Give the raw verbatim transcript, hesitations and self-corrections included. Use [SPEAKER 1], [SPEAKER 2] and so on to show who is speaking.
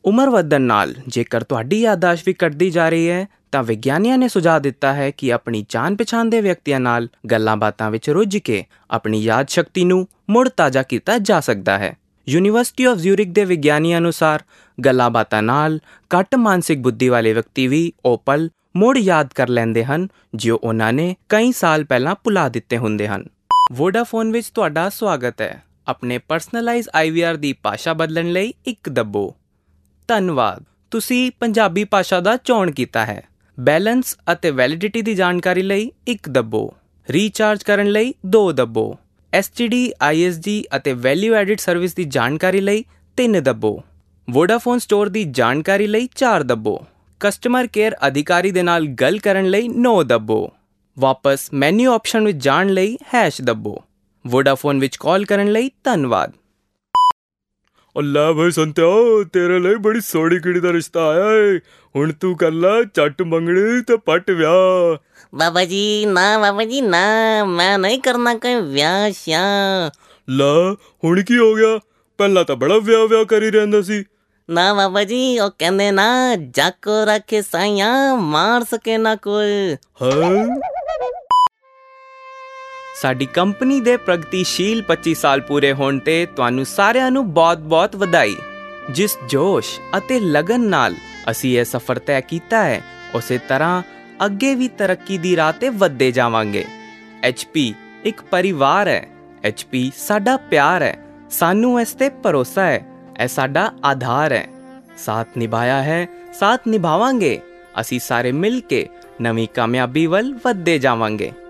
[SPEAKER 1] ਉਮਰ ਵਧਣ ਨਾਲ ਜੇਕਰ ਤੁਹਾਡੀ ਯਾਦਾਸ਼ਤ ਵੀ ਘਟਦੀ ਜਾ ਰਹੀ ਹੈ ਤਾਂ ਵਿਗਿਆਨੀਆਂ ਨੇ ਸੁਝਾਅ ਦਿੱਤਾ ਹੈ ਕਿ ਆਪਣੀ ਜਾਣ ਪਛਾਣ ਦੇ ਵਿਅਕਤੀਆਂ ਨਾਲ ਗੱਲਾਂ ਬਾਤਾਂ ਵਿੱਚ ਰੁੱਝ ਕੇ ਆਪਣੀ ਯਾਦ ਸ਼ਕਤੀ ਨੂੰ ਮੁੜ ਤਾਜ਼ਾ ਕੀਤਾ ਜਾ ਸਕਦਾ ਹੈ। ਯੂਨੀਵਰਸਿਟੀ ਆਫ ਜ਼ਿਊਰਿਖ ਦੇ ਵਿਗਿਆਨੀਆਂ ਅਨੁਸਾਰ ਗੱਲਾਂ ਬਾਤਾਂ ਨਾਲ ਘੱਟ ਮਾਨਸਿਕ ਬੁੱਧੀ ਵਾਲੇ ਵਿਅਕਤੀ ਵੀ ਉਹ ਪਲ ਮੁੜ ਯਾਦ ਕਰ ਲੈਂਦੇ ਹਨ ਜੋ ਉਹਨਾਂ ਨੇ ਕਈ ਸਾਲ ਪਹਿਲਾਂ ਭੁਲਾ ਦਿੱਤੇ ਹੁੰਦੇ ਹਨ। ਵੋਡਾਫੋਨ ਵਿੱਚ ਤੁਹਾਡਾ ਸਵਾਗਤ ਹੈ। ਆਪਣੇ ਪਰਸਨਲਾਈਜ਼ ਆਈ ਵੀ ਆਰ ਦੀ ਭਾਸ਼ਾ ਬਦਲਣ ਲਈ ਇੱਕ ਦੱਬੋ। ਧੰਨਵਾਦ, ਤੁਸੀਂ ਪੰਜਾਬੀ ਭਾਸ਼ਾ ਦਾ ਚੋਣ ਕੀਤਾ ਹੈ। ਬੈਲੈਂਸ ਅਤੇ ਵੈਲਿਡਿਟੀ ਦੀ ਜਾਣਕਾਰੀ ਲਈ ਇੱਕ ਦੱਬੋ। ਰੀਚਾਰਜ ਕਰਨ ਲਈ ਦੋ ਦੱਬੋ। S T D, I S D ਅਤੇ ਵੈਲਿਊ ਐਡਿਡ ਸਰਵਿਸ ਦੀ ਜਾਣਕਾਰੀ ਲਈ ਤਿੰਨ ਦੱਬੋ। ਵੋਡਾਫੋਨ ਸਟੋਰ ਦੀ ਜਾਣਕਾਰੀ ਲਈ ਚਾਰ ਦੱਬੋ। ਕਸਟਮਰ ਕੇਅਰ ਅਧਿਕਾਰੀ ਦੇ ਨਾਲ ਗੱਲ ਕਰਨ ਲਈ ਨੌ ਦੱਬੋ। ਵਾਪਸ ਮੈਨੂ ਆਪਸ਼ਨ ਵਿੱਚ ਜਾਣ ਲਈ ਹੈਸ਼ ਦੱਬੋ। ਵੋਡਾਫੋਨ ਵਿੱਚ ਕਾਲ ਕਰਨ ਲਈ ਧੰਨਵਾਦ।
[SPEAKER 2] ਉਹ ਲੈ ਬਈ ਸੰਤਿਆ, ਤੇਰੇ ਲਈ ਬੜੀ ਸੋਹਣੀ ਕੁੜੀ ਦਾ ਰਿਸ਼ਤਾ ਆਇਆ ਏ। ਹੁਣ ਤੂੰ ਕਰ ਲੈ ਝੱਟ ਮੰਗਣੀ ਤੇ ਪੱਟ ਵਿਆਹ।
[SPEAKER 3] ਬਾਬਾ ਜੀ ਨਾ, ਬਾਬਾ ਜੀ ਨਾ, ਮੈਂ ਨਹੀਂ ਕਰਨਾ ਕੋਈ ਵਿਆਹ ਸ਼ਿਆਹ।
[SPEAKER 2] ਲੈ ਹੁਣ ਕੀ ਹੋ ਗਿਆ? ਪਹਿਲਾਂ ਤਾਂ ਬੜਾ ਵਿਆਹ ਵਿਆਹ ਕਰੀ ਰਹਿੰਦਾ ਸੀ।
[SPEAKER 3] ਨਾ ਬਾਬਾ ਜੀ, ਉਹ ਕਹਿੰਦੇ ਨਾ ਜਾਕੋ ਰੱਖੇ ਸਾਈਆਂ ਮਾਰ ਸਕੇ ਨਾ ਕੋਈ।
[SPEAKER 2] ਹਾਂ,
[SPEAKER 1] ਸਾਡੀ ਕੰਪਨੀ ਦੇ ਪ੍ਰਗਤੀਸ਼ੀਲ ਪੱਚੀ ਸਾਲ ਪੂਰੇ ਹੋਣ 'ਤੇ ਤੁਹਾਨੂੰ ਸਾਰਿਆਂ ਨੂੰ ਬਹੁਤ-ਬਹੁਤ ਵਧਾਈ। ਜਿਸ ਜੋਸ਼ ਅਤੇ ਲਗਨ ਨਾਲ ਅਸੀਂ ਇਹ ਸਫ਼ਰ ਤੈਅ ਕੀਤਾ ਹੈ, ਉਸੇ ਤਰ੍ਹਾਂ ਅੱਗੇ ਵੀ ਤਰੱਕੀ ਦੀ ਰਾਹ 'ਤੇ ਵੱਧਦੇ ਜਾਵਾਂਗੇ। ਐਚ ਪੀ ਇੱਕ ਪਰਿਵਾਰ ਹੈ। ਐਚ ਪੀ ਸਾਡਾ ਪਿਆਰ ਹੈ। ਸਾਨੂੰ ਇਸ 'ਤੇ ਭਰੋਸਾ ਹੈ। ਇਹ ਸਾਡਾ ਆਧਾਰ ਹੈ। ਸਾਥ ਨਿਭਾਇਆ ਹੈ, ਸਾਥ ਨਿਭਾਵਾਂਗੇ। ਅਸੀਂ ਸਾਰੇ ਮਿਲ ਕੇ ਨਵੀਂ ਕਾਮਯਾਬੀ ਵੱਲ ਵੱਧਦੇ ਜਾਵਾਂਗੇ।